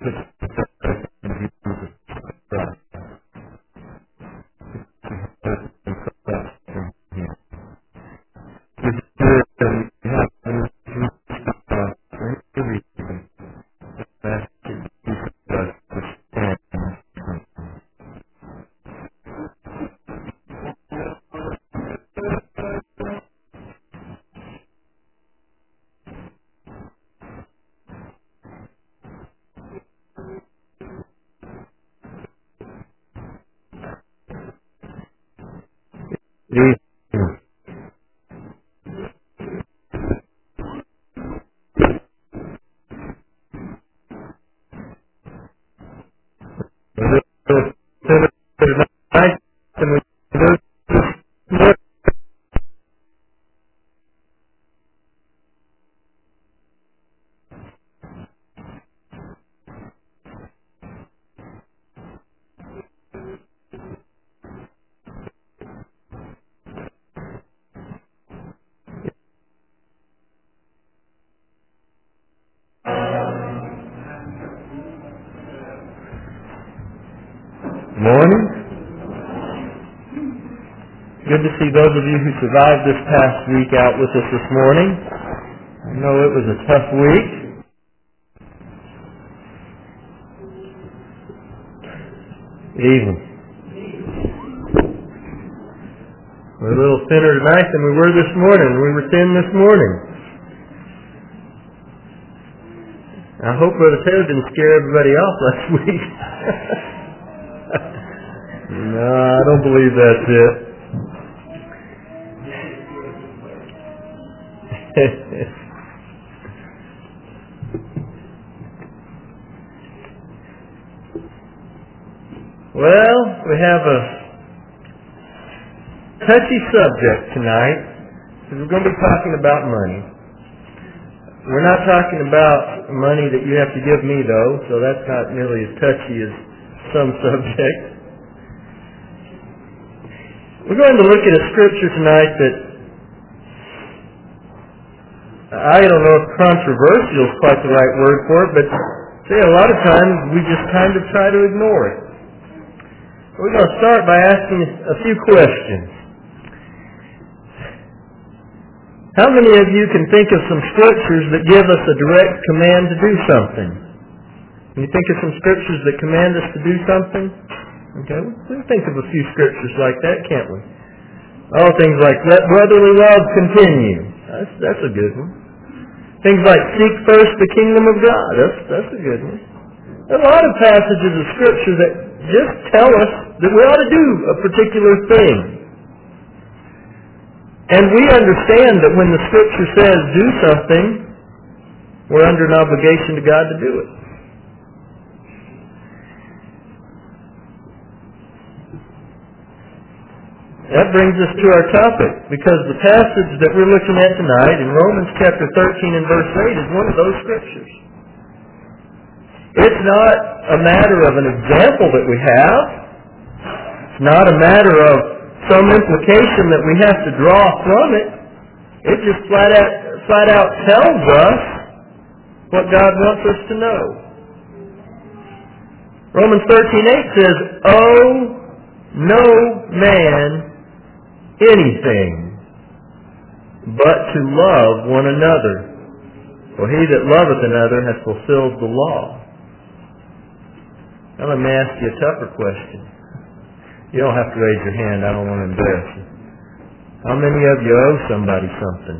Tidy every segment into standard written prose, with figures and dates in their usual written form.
Morning. Good to see those of you who survived this past week out with us this morning. I know it was a tough week. Evening. We're a little thinner tonight than we were this morning. We were thin this morning. I hope Brother Taylor didn't scare everybody off last week. No, I don't believe that's it. Well, we have a touchy subject tonight, because we're going to be talking about money. We're not talking about money that you have to give me, though, so that's not nearly as touchy as some subjects. We're going to look at a scripture tonight that I don't know if controversial is quite the right word for it, but see, a lot of times we just kind of try to ignore it. We're going to start by asking a few questions. How many of you can think of some scriptures that give us a direct command to do something? Can you think of some scriptures that command us to do something? Okay, we think of a few scriptures like that, can't we? Oh, things like, let brotherly love continue. That's a good one. Things like, seek first the kingdom of God. That's a good one. There are a lot of passages of Scripture that just tell us that we ought to do a particular thing. And we understand that when the Scripture says do something, we're under an obligation to God to do it. That brings us to our topic, because the passage that we're looking at tonight in Romans chapter 13 and verse 8 is one of those scriptures. It's not a matter of an example that we have. It's not a matter of some implication that we have to draw from it. It just flat out tells us what God wants us to know. Romans 13:8 says, "Owe no man anything but to love one another. For he that loveth another hath fulfilled the law." Now let me ask you a tougher question. You don't have to raise your hand. I don't want to embarrass you. How many of you owe somebody something?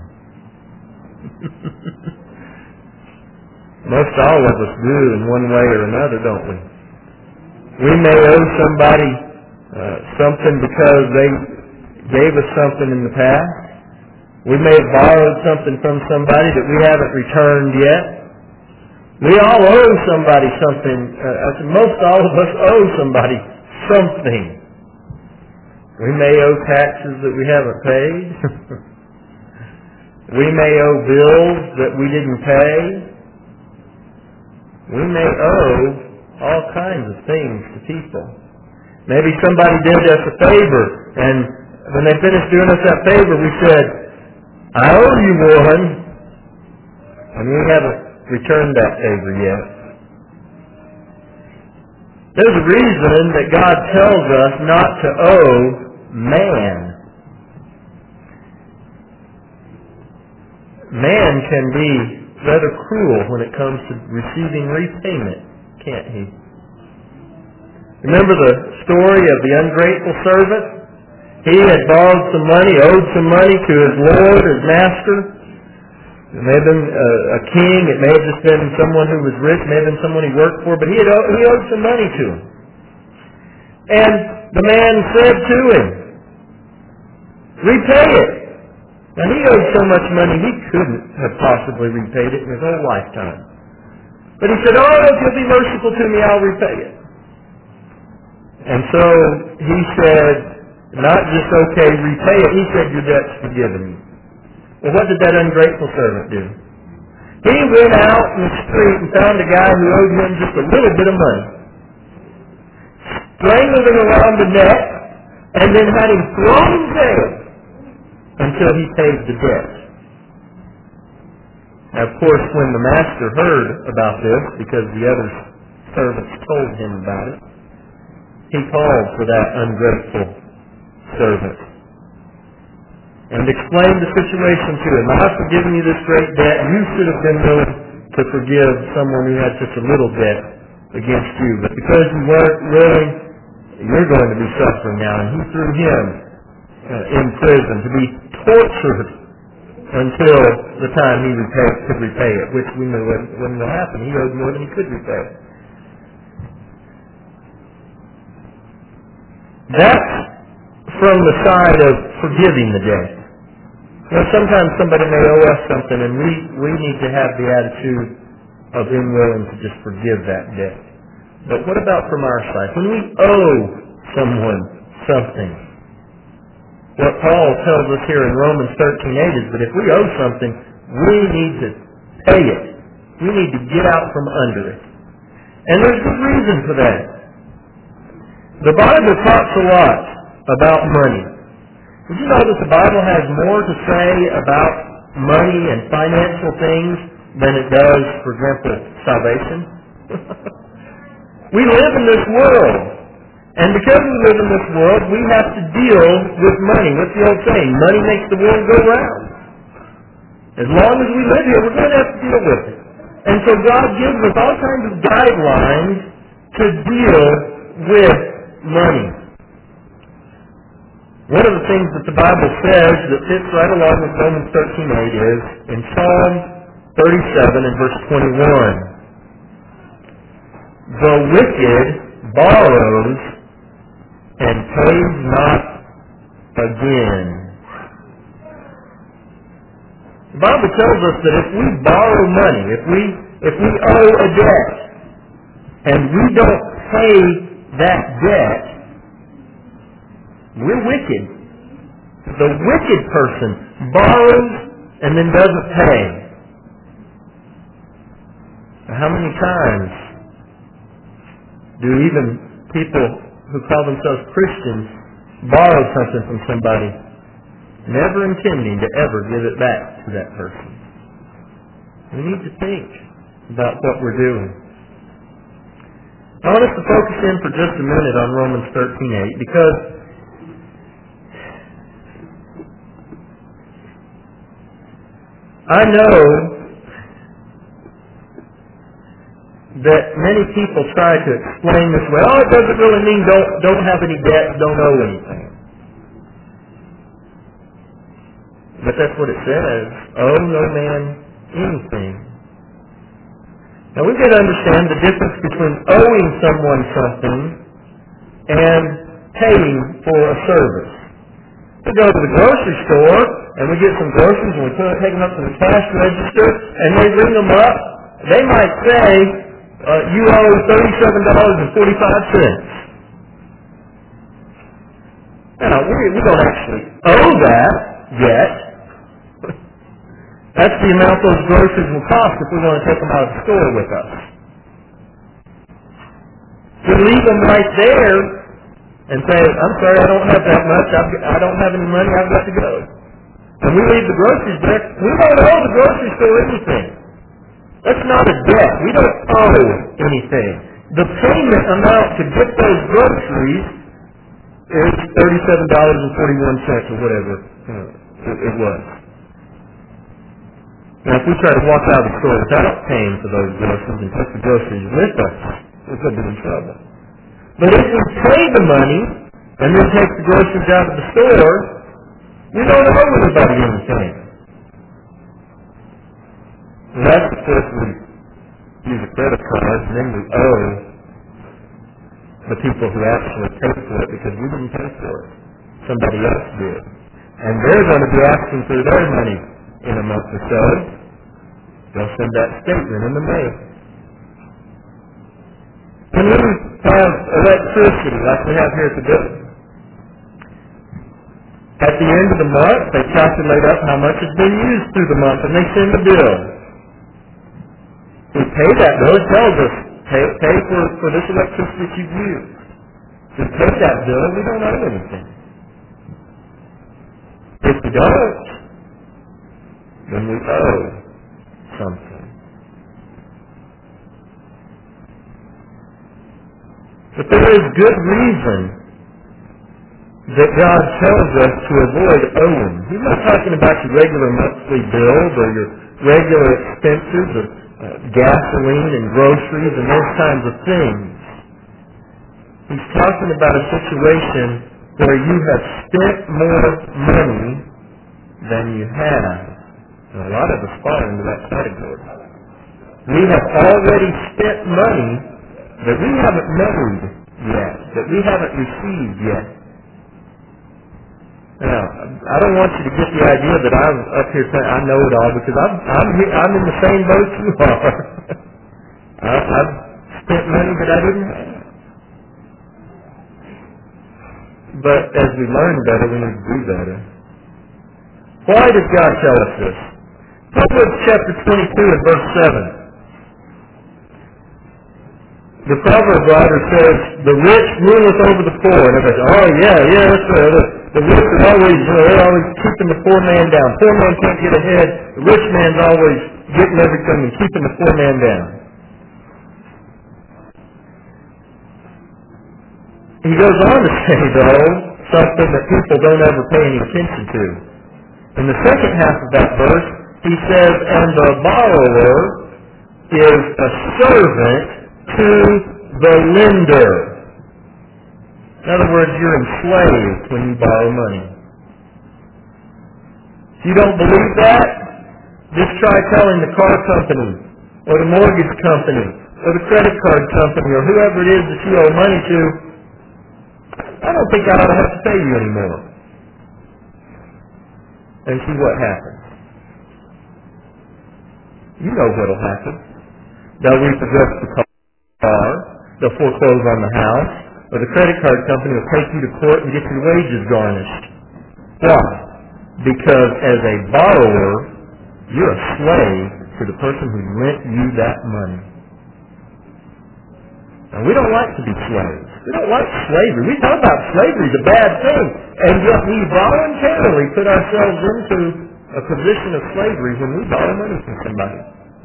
Most all of us do in one way or another, don't we? We may owe somebody something because they gave us something in the past. We may have borrowed something from somebody that we haven't returned yet. We all owe somebody something. Most all of us owe somebody something. We may owe taxes that we haven't paid. We may owe bills that we didn't pay. We may owe all kinds of things to people. Maybe somebody did us a favor, and when they finished doing us that favor, we said, "I owe you one," and we haven't returned that favor yet. There's a reason that God tells us not to owe man. Man can be rather cruel when it comes to receiving repayment, can't he? Remember the story of the ungrateful servant? He had borrowed some money, owed some money to his lord, his master. It may have been a king, it may have just been someone who was rich, it may have been someone he worked for, but he owed some money to him. And the man said to him, repay it. Now he owed so much money he couldn't have possibly repaid it in his whole lifetime. But he said, oh, if you'll be merciful to me, I'll repay it. And so he said, not just okay, repay it, he said, your debt's forgiven. Well, what did that ungrateful servant do? He went out in the street and found a guy who owed him just a little bit of money. Strangled him around the neck, and then had him thrown in jail until he paid the debt. Now, of course, when the master heard about this, because the other servants told him about it, he called for that ungrateful servant and explained the situation to him. I've forgiven you this great debt. You should have been willing to forgive someone who had such a little debt against you. But because you weren't willing, you're going to be suffering now. And he threw him in prison to be tortured until the time he could repay it, which we know wouldn't happen. He owed more than he could repay. That's from the side of forgiving the debt. Now, sometimes somebody may owe us something, and we need to have the attitude of being willing to just forgive that debt. But what about from our side? When we owe someone something, what Paul tells us here in Romans 13:8 is that if we owe something, we need to pay it. We need to get out from under it. And there's a reason for that. The Bible talks a lot about money. Did you know that the Bible has more to say about money and financial things than it does, for example, salvation? We live in this world. And because we live in this world, we have to deal with money. What's the old saying? Money makes the world go round. As long as we live here, we're going to have to deal with it. And so God gives us all kinds of guidelines to deal with money. One of the things that the Bible says that fits right along with Romans 13:8 is in Psalm 37 and verse 21. The wicked borrows and pays not again. The Bible tells us that if we borrow money, if we owe a debt, and we don't pay that debt, we're wicked. The wicked person borrows and then doesn't pay. How many times do even people who call themselves Christians borrow something from somebody, never intending to ever give it back to that person? We need to think about what we're doing. I want us to focus in for just a minute on Romans 13:8 because I know that many people try to explain this way. Oh, it doesn't really mean don't have any debt, don't owe anything. But that's what it says. Owe no man anything. Now we've got to understand the difference between owing someone something and paying for a service. We go to the grocery store and we get some groceries and we take them up to the cash register and they ring them up. They might say, you owe $37.45. Now, we don't actually owe that yet. That's the amount those groceries will cost if we want to take them out of the store with us. We leave them right there and say, I'm sorry, I don't have that much. I don't have any money. I've got to go. And we leave the groceries there. We don't owe the grocery store anything. That's not a debt. We don't owe anything. The payment amount to get those groceries is $37.41 or whatever it was. Now, if we try to walk out of the store without paying for those groceries and take the groceries with us, we could be in trouble. But if we pay the money and then take the groceries out of the store, we don't owe anybody anything. And that's if we use a credit card, and then we owe the people who actually paid for it because we didn't pay for it. Somebody else did. And they're going to be asking for their money in a month or so. They'll send that statement in the mail. When we have electricity, like we have here today, at the end of the month, they calculate up how much has been used through the month, and they send a bill. We pay that bill. It tells us, pay for this electricity that you've used. We pay that bill, we don't owe anything. If we don't, then we owe something. But there is good reason that God tells us to avoid owing. He's not talking about your regular monthly bills or your regular expenses of gasoline and groceries and those kinds of things. He's talking about a situation where you have spent more money than you have. And a lot of us fall into that category. We have already spent money that we haven't made yet, that we haven't received yet. Now, I don't want you to get the idea that I'm up here saying I know it all, because I'm in the same boat you are. I've spent money that I didn't have. But as we learn better, we need to do better. Why does God tell us this? Proverbs chapter 22 and verse 7. The proverb writer says, the rich ruleth over the poor. And everybody says, oh yeah, that's right. The rich are always, they're always keeping the poor man down. Poor man can't get ahead. The rich man's always getting everything and keeping the poor man down. He goes on to say, though, something that people don't ever pay any attention to. In the second half of that verse, he says, and the borrower is a servant to the lender. In other words, you're enslaved when you borrow money. If you don't believe that, just try telling the car company, or the mortgage company, or the credit card company, or whoever it is that you owe money to, I don't think I ought to have to pay you anymore. And see what happens. You know what will happen. They'll repossess the car, they'll foreclose on the house, or the credit card company will take you to court and get your wages garnished. Why? Because as a borrower, you're a slave to the person who lent you that money. Now, we don't like to be slaves. We don't like slavery. We talk about slavery is a bad thing, and yet we voluntarily put ourselves into a position of slavery when we borrow money from somebody.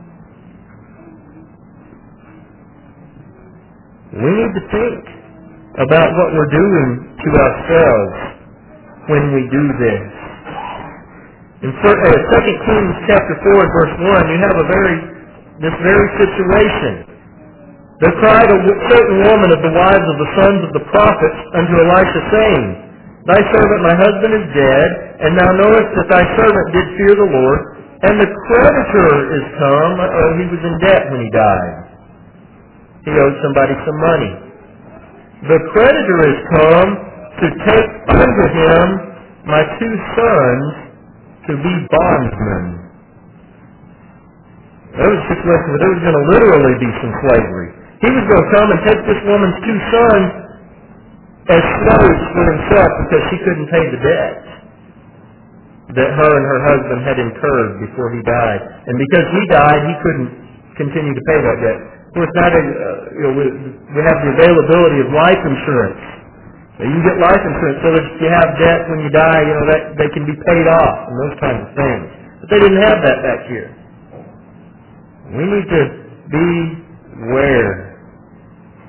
We need to think about what we're doing to ourselves when we do this. In 2 Kings chapter 4 verse 1, you have this very situation. There cried a certain woman of the wives of the sons of the prophets unto Elisha, saying, Thy servant my husband is dead, and thou knowest that thy servant did fear the Lord, and the creditor is come. He was in debt when he died. He owed somebody some money. The creditor is come to take unto him my 2 sons to be bondsmen. There was a situation where there was going to literally be some slavery. He was going to come and take this woman's 2 sons as slaves for himself because she couldn't pay the debt that her and her husband had incurred before he died. And because he died, he couldn't continue to pay that debt. Of course, we have the availability of life insurance. So you can get life insurance so that if you have debt when you die, that they can be paid off and those kinds of things. But they didn't have that back here. We need to beware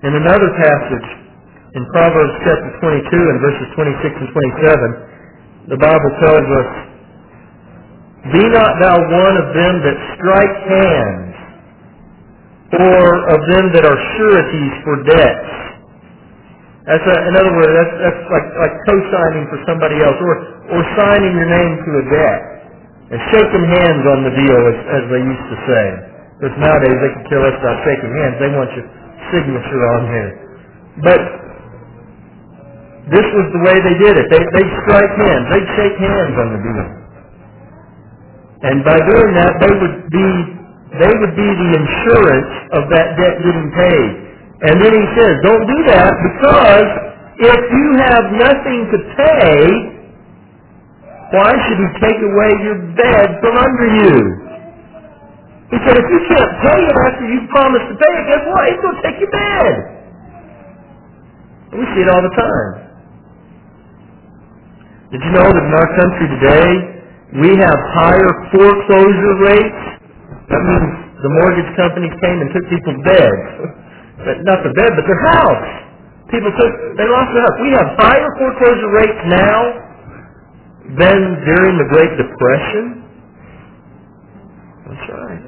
In another passage, in Proverbs chapter 22 and verses 26 and 27, the Bible tells us, "Be not thou one of them that strike hands, or of them that are sureties for debts." In other words, that's like co-signing for somebody else, or signing your name to a debt, and shaking hands on the deal, as they used to say. Because nowadays they can care less about shaking hands; they want your signature on here. But this was the way they did it. They'd strike hands. They'd shake hands on the deal. And by doing that, they would be the insurance of that debt getting paid. And then he says, don't do that, because if you have nothing to pay, why should he take away your bed from under you? He said, if you can't pay it after you promised to pay it, guess what? He's going to take your bed. We see it all the time. Did you know that in our country today, we have higher foreclosure rates? That means the mortgage companies came and took people's beds. Not their bed, but their house. They lost their house. We have higher foreclosure rates now than during the Great Depression. That's right.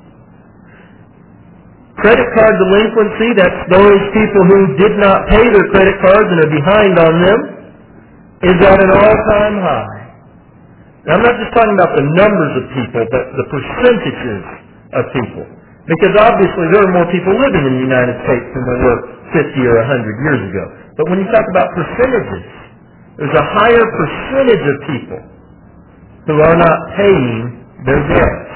Credit card delinquency, that's those people who did not pay their credit cards and are behind on them, is at an all-time high. Now, I'm not just talking about the numbers of people, but the percentages of people. Because obviously there are more people living in the United States than there were 50 or 100 years ago. But when you talk about percentages, there's a higher percentage of people who are not paying their debts.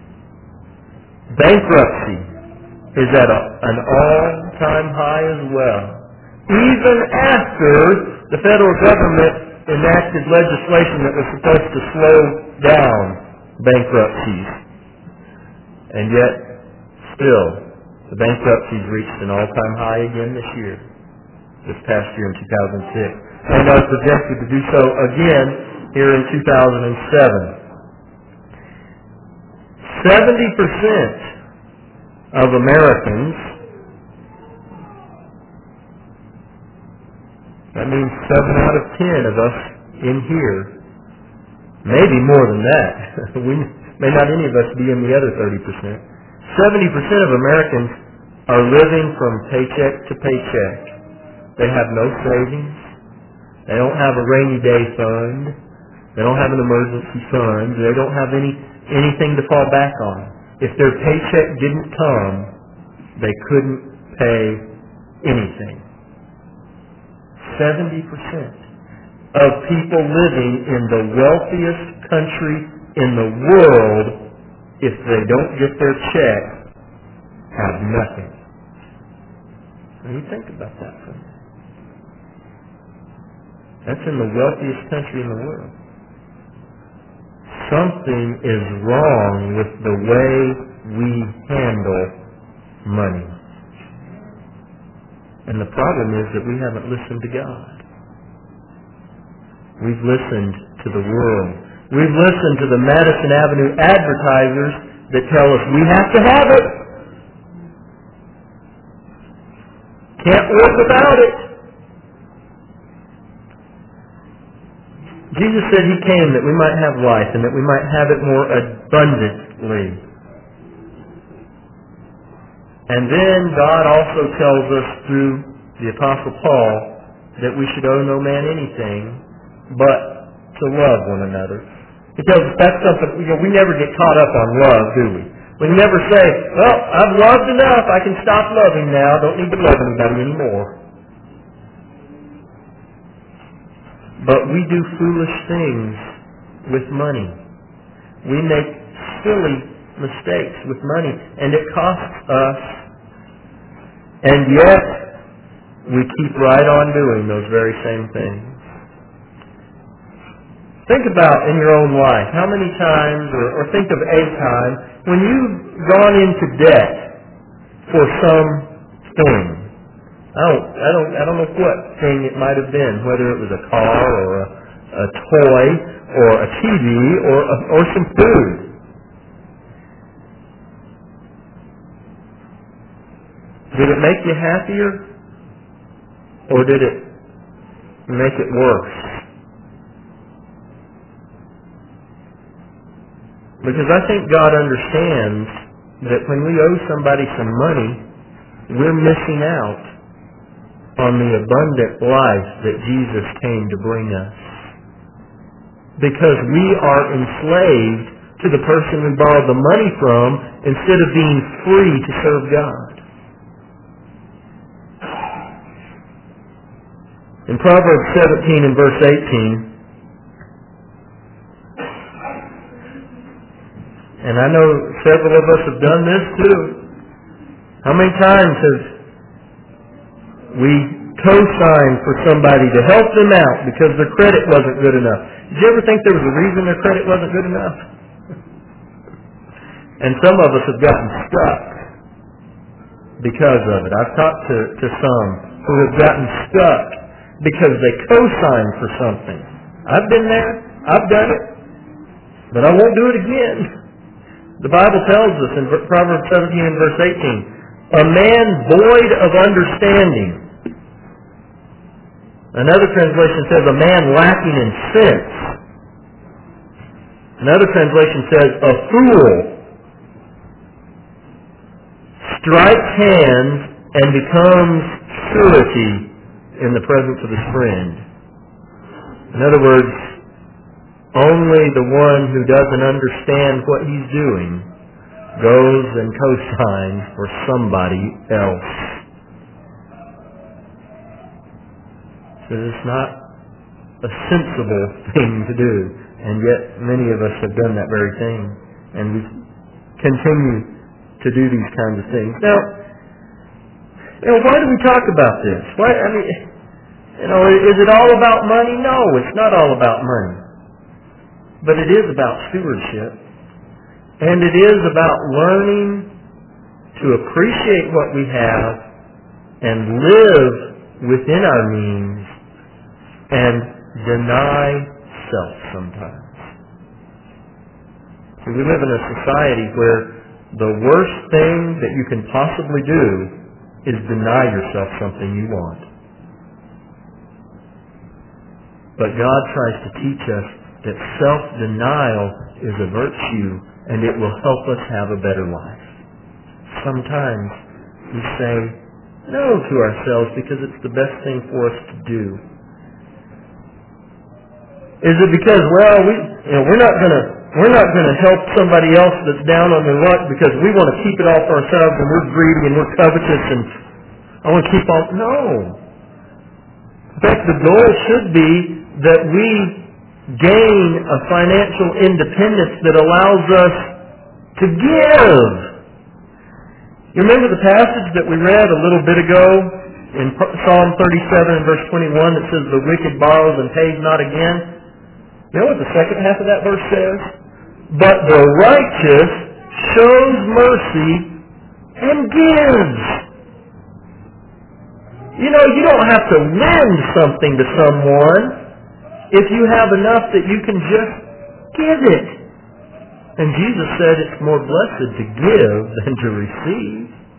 Bankruptcy is at an all-time high as well. Even after the federal government enacted legislation that was supposed to slow down bankruptcies. And yet, still, the bankruptcies reached an all-time high again this past year in 2006. And are projected to do so again here in 2007. 70% of Americans, that means 7 out of 10 of us in here, maybe more than that. May not any of us be in the other 30%. 70% of Americans are living from paycheck to paycheck. They have no savings. They don't have a rainy day fund. They don't have an emergency fund. They don't have anything to fall back on. If their paycheck didn't come, they couldn't pay anything. 70% of people living in the wealthiest country in the world, if they don't get their check, have nothing. What do you think about that for a minute? That's in the wealthiest country in the world. Something is wrong with the way we handle money. And the problem is that we haven't listened to God. We've listened to the world. We've listened to the Madison Avenue advertisers that tell us we have to have it. Can't work without it. Jesus said He came that we might have life and that we might have it more abundantly. And then God also tells us through the Apostle Paul that we should owe no man anything but to love one another. Because that's something, we never get caught up on love, do we? We never say, well, I've loved enough, I can stop loving now, don't need to love anybody anymore. But we do foolish things with money. We make silly mistakes with money, and it costs us. And yet, we keep right on doing those very same things. Think about in your own life, how many times, or think of a time, when you've gone into debt for something. I don't know what thing it might have been, whether it was a car or a toy or a TV or some food. Did it make you happier Or did it make it worse? Because I think God understands that when we owe somebody some money, we're missing out on the abundant life that Jesus came to bring us. Because we are enslaved to the person we borrowed the money from instead of being free to serve God. In Proverbs 17 and verse 18, and I know several of us have done this too. How many times have we co-signed for somebody to help them out because their credit wasn't good enough? Did you ever think there was a reason their credit wasn't good enough? And some of us have gotten stuck because of it. I've talked to some who have gotten stuck because they co-signed for something. I've been there. I've done it. But I won't do it again. The Bible tells us in Proverbs 17 and verse 18, a man void of understanding. Another translation says a man lacking in sense. Another translation says a fool strikes hands and becomes surety in the presence of his friend. In other words, only the one who doesn't understand what he's doing goes and co-signs for somebody else. So it's not a sensible thing to do, and yet many of us have done that very thing, and we continue to do these kinds of things. Now, why do we talk about this? Is it all about money? No, it's not all about money. But it is about stewardship. And it is about learning to appreciate what we have and live within our means and deny self sometimes. So we live in a society where the worst thing that you can possibly do is deny yourself something you want. But God tries to teach us that self-denial is a virtue and it will help us have a better life. Sometimes we say no to ourselves because it's the best thing for us to do. Is it because, we're not going to help somebody else that's down on their luck because we want to keep it all for ourselves and we're greedy and we're covetous and I want to keep all... No. In fact, the goal should be that we gain a financial independence that allows us to give. You remember the passage that we read a little bit ago in Psalm 37 and verse 21 that says, the wicked borrows and pays not again? You know what the second half of that verse says? But the righteous shows mercy and gives. You don't have to lend something to someone if you have enough that you can just give it. And Jesus said it's more blessed to give than to receive.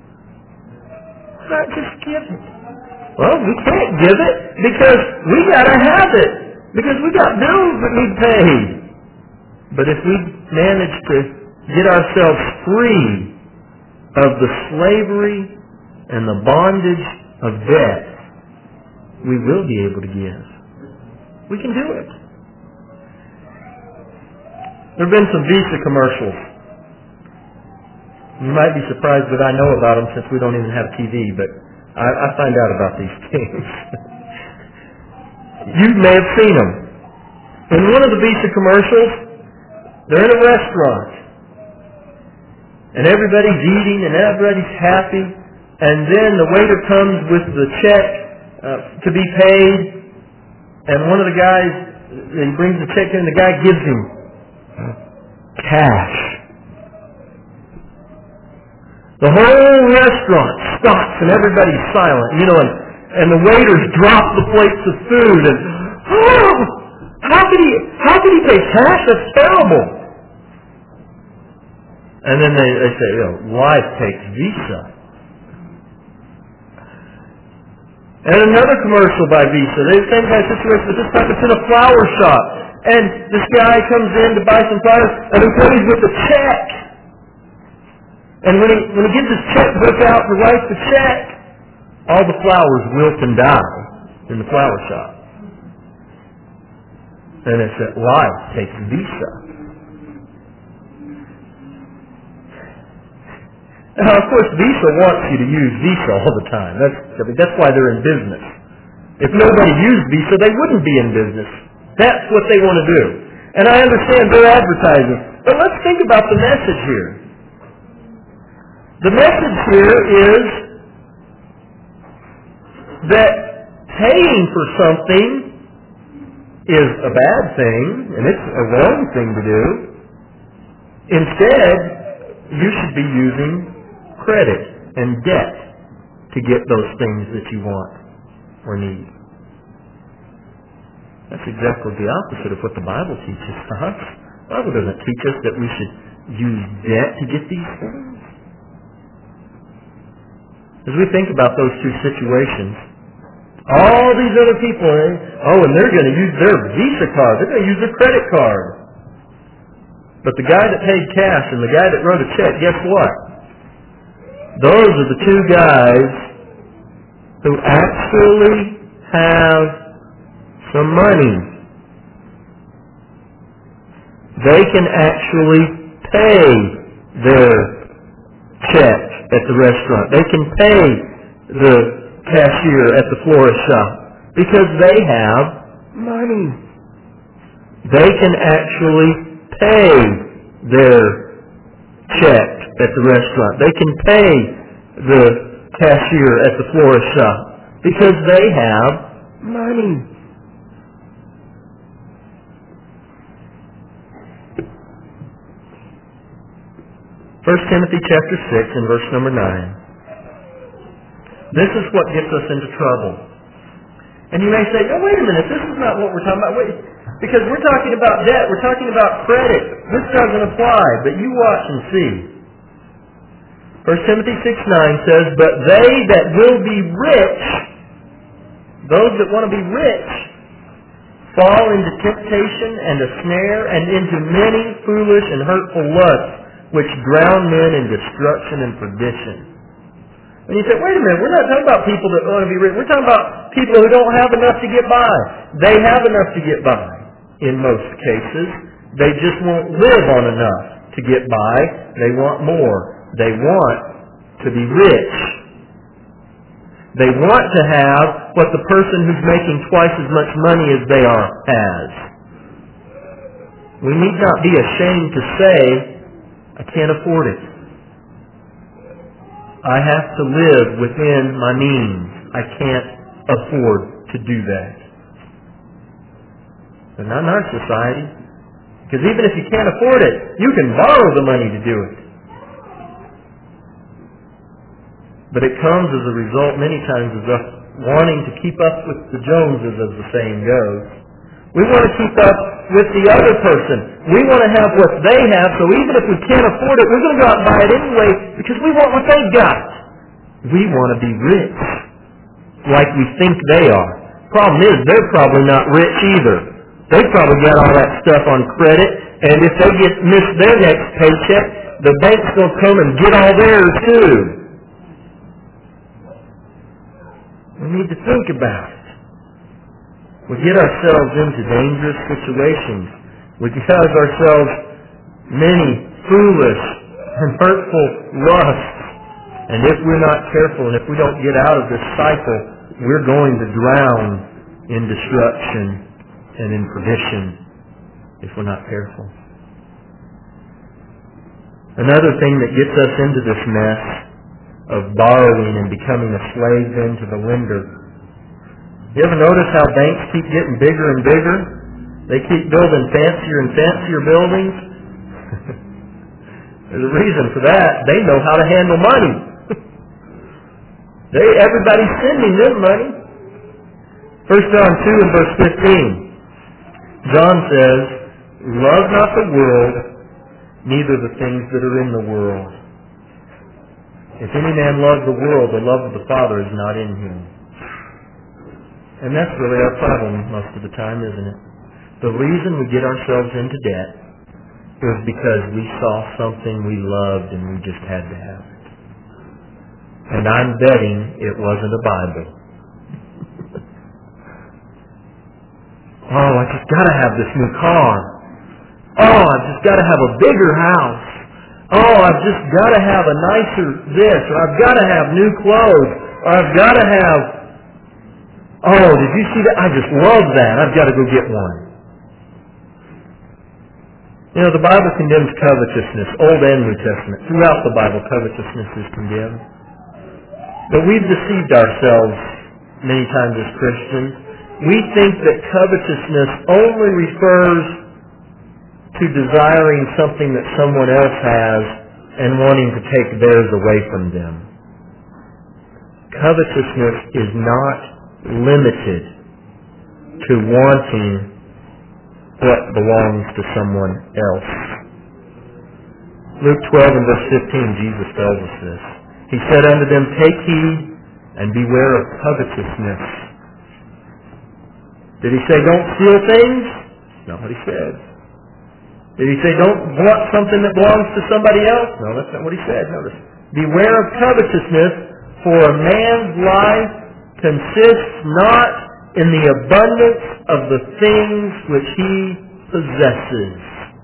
Not just give it. Well, we can't give it because we got to have it. Because we got bills that need paid. But if we manage to get ourselves free of the slavery and the bondage of debt, we will be able to give. We can do it. There have been some Visa commercials. You might be surprised that I know about them since we don't even have TV, but I find out about these things. You may have seen them. In one of the Visa commercials, they're in a restaurant. And everybody's eating and everybody's happy. And then the waiter comes with the check to be paid. And one of the guys, he brings the check in and the guy gives him cash. The whole restaurant stops and everybody's silent, and the waiters drop the plates of food and, how could he pay cash? That's terrible. And then they say, life takes Visa. And another commercial by Visa. The same kind of situation, but this time it's in a flower shop. And this guy comes in to buy some flowers, and he comes with a check. And when he gets his checkbook out to write the check, all the flowers wilt and die in the flower shop. And it said, life takes Visa. Now, of course, Visa wants you to use Visa all the time. That's why they're in business. If nobody used Visa, they wouldn't be in business. That's what they want to do. And I understand they're advertising. But let's think about the message here. The message here is that paying for something is a bad thing, and it's a wrong thing to do. Instead, you should be using credit and debt to get those things that you want or need. That's exactly the opposite of what the Bible teaches us. The Bible doesn't teach us that we should use debt to get these things. As we think about those two situations, all these other people, and they're going to use their Visa card. They're going to use their credit card. But the guy that paid cash and the guy that wrote a check, guess what? Those are the two guys who actually have some money. They can actually pay their check at the restaurant. They can pay the cashier at the florist shop because they have money. They can actually pay their check at the restaurant. They can pay the cashier at the florist shop because they have money. 1 Timothy chapter 6 and verse number 9. This is what gets us into trouble. And you may say, oh, wait a minute, this is not what we're talking about. Wait, because we're talking about debt, we're talking about credit. This doesn't apply, but you watch and see. 1 Timothy 6:9 says, but they that will be rich, those that want to be rich, fall into temptation and a snare and into many foolish and hurtful lusts, which drown men in destruction and perdition. And you say, wait a minute, we're not talking about people that want to be rich. We're talking about people who don't have enough to get by. They have enough to get by in most cases. They just won't live on enough to get by. They want more. They want to be rich. They want to have what the person who's making twice as much money as they are has. We need not be ashamed to say, I can't afford it. I have to live within my means. I can't afford to do that. But not in our society. Because even if you can't afford it, you can borrow the money to do it. But it comes as a result many times of us wanting to keep up with the Joneses, as the saying goes. We want to keep up with the other person. We want to have what they have, so even if we can't afford it, we're going to go out and buy it anyway because we want what they got. We want to be rich, like we think they are. Problem is, they're probably not rich either. They probably got all that stuff on credit, and if they miss their next paycheck, the bank's going to come and get all theirs too. We need to think about it. We get ourselves into dangerous situations. We cause ourselves many foolish and hurtful lusts. And if we're not careful and if we don't get out of this cycle, we're going to drown in destruction and in perdition if we're not careful. Another thing that gets us into this mess of borrowing and becoming a slave then to the lender. You ever notice how banks keep getting bigger and bigger? They keep building fancier and fancier buildings. There's a reason for that. They know how to handle money. Everybody's sending them money. 1 John 2 and verse 15. John says, love not the world, neither the things that are in the world. If any man love the world, the love of the Father is not in him. And that's really our problem most of the time, isn't it? The reason we get ourselves into debt is because we saw something we loved and we just had to have it. And I'm betting it wasn't a Bible. Oh, I just got to have this new car. Oh, I've just got to have a bigger house. Oh, I've just got to have a nicer this, or I've got to have new clothes, or I've got to have, oh, did you see that? I just love that. I've got to go get one. You know, the Bible condemns covetousness, Old and New Testament. Throughout the Bible, covetousness is condemned. But we've deceived ourselves many times as Christians. We think that covetousness only refers to desiring something that someone else has and wanting to take theirs away from them. Covetousness is not limited to wanting what belongs to someone else. Luke 12 and verse 15, Jesus tells us this. He said unto them, take heed and beware of covetousness. Did he say don't steal things? Not what he said. Did he say don't want something that belongs to somebody else? No, that's not what he said. Notice. Beware of covetousness, for a man's life consists not in the abundance of the things which he possesses.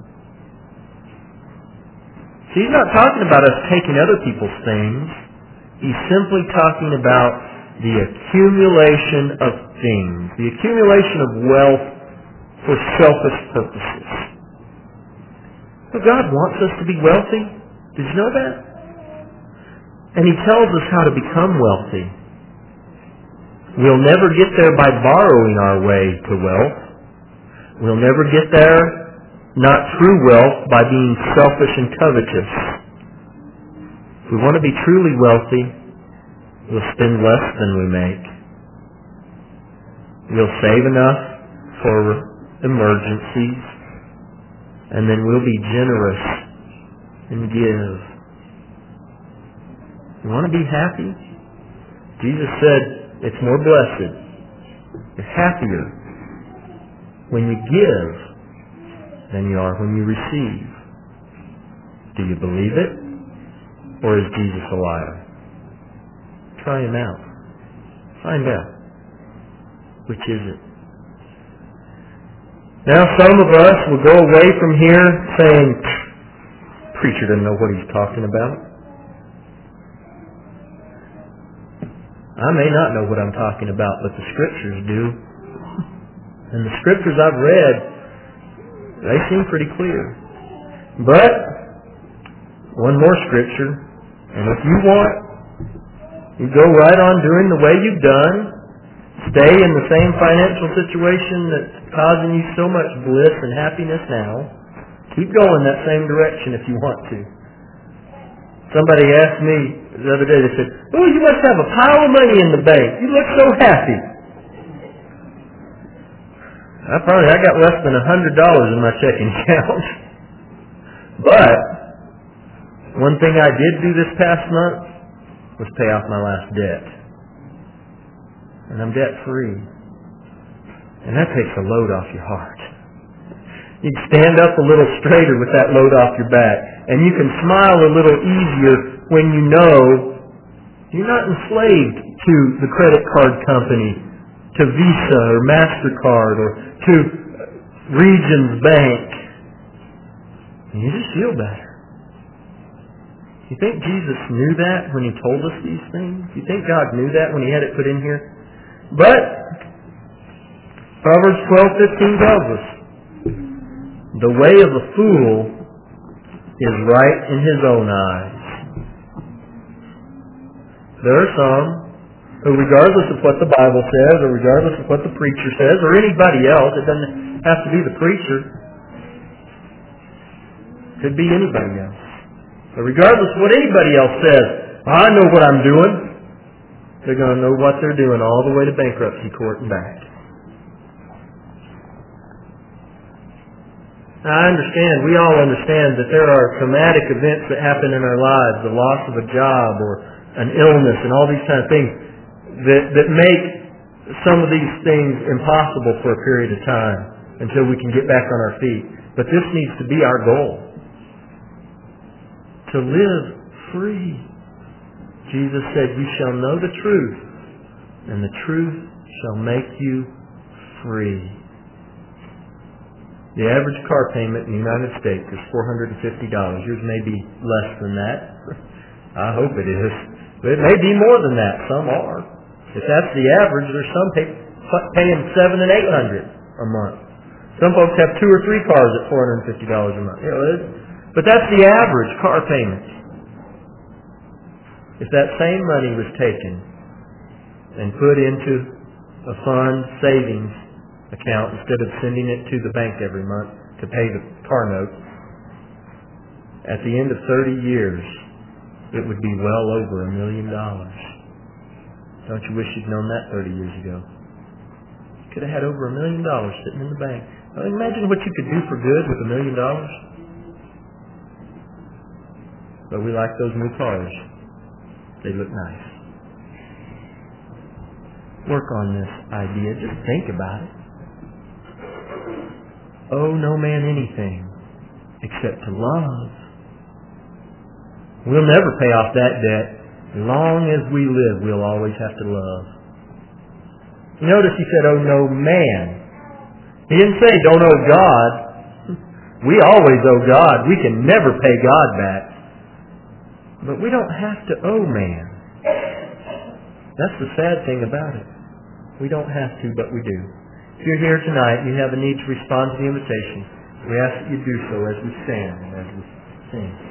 See, he's not talking about us taking other people's things. He's simply talking about the accumulation of things, the accumulation of wealth for selfish purposes. So God wants us to be wealthy. Did you know that? And He tells us how to become wealthy. We'll never get there by borrowing our way to wealth. We'll never get there, not true wealth, by being selfish and covetous. If we want to be truly wealthy, we'll spend less than we make. We'll save enough for emergencies, and then we'll be generous and give. You want to be happy? Jesus said, it's more blessed. You're happier when you give than you are when you receive. Do you believe it? Or is Jesus a liar? Try Him out. Find out. Which is it? Now some of us will go away from here saying, preacher doesn't know what he's talking about. I may not know what I'm talking about, but the Scriptures do. And the Scriptures I've read, they seem pretty clear. But, one more Scripture, and if you want, you go right on doing the way you've done, stay in the same financial situation that's causing you so much bliss and happiness now, keep going that same direction if you want to. Somebody asked me the other day, they said, oh, you must have a pile of money in the bank. You look so happy. I got less than $100 in my checking account. But one thing I did do this past month was pay off my last debt. And I'm debt-free. And that takes a load off your heart. You can stand up a little straighter with that load off your back. And you can smile a little easier when you know you're not enslaved to the credit card company, to Visa or MasterCard or to Regions Bank. And you just feel better. You think Jesus knew that when He told us these things? You think God knew that when He had it put in here? But Proverbs 12:15 tells us, the way of a fool is right in his own eyes. There are some who, regardless of what the Bible says, or regardless of what the preacher says, or anybody else, it doesn't have to be the preacher, it could be anybody else. But regardless of what anybody else says, I know what I'm doing, they're going to know what they're doing all the way to bankruptcy court and back. Now, I understand, we all understand that there are traumatic events that happen in our lives, the loss of a job or an illness and all these kind of things that make some of these things impossible for a period of time until we can get back on our feet. But this needs to be our goal. To live free. Jesus said, "You shall know the truth, and the truth shall make you free." The average car payment in the United States is $450. Yours may be less than that. I hope it is. But it may be more than that. Some are. If that's the average, there's some paying $700 and $800 a month. Some folks have 2 or 3 cars at $450 a month. You know, but that's the average car payment. If that same money was taken and put into a fund savings account instead of sending it to the bank every month to pay the car note, at the end of 30 years, it would be well over $1 million. Don't you wish you'd known that 30 years ago? You could have had over $1 million sitting in the bank. Now, imagine what you could do for good with $1 million. But we like those new cars. They look nice. Work on this idea. Just think about it. Owe no man anything except to love. We'll never pay off that debt. As long as we live, we'll always have to love. Notice he said, "Owe no man." He didn't say, "Don't owe God." We always owe God. We can never pay God back. But we don't have to owe man. That's the sad thing about it. We don't have to, but we do. If you're here tonight and you have a need to respond to the invitation, we ask that you do so as we stand and as we sing.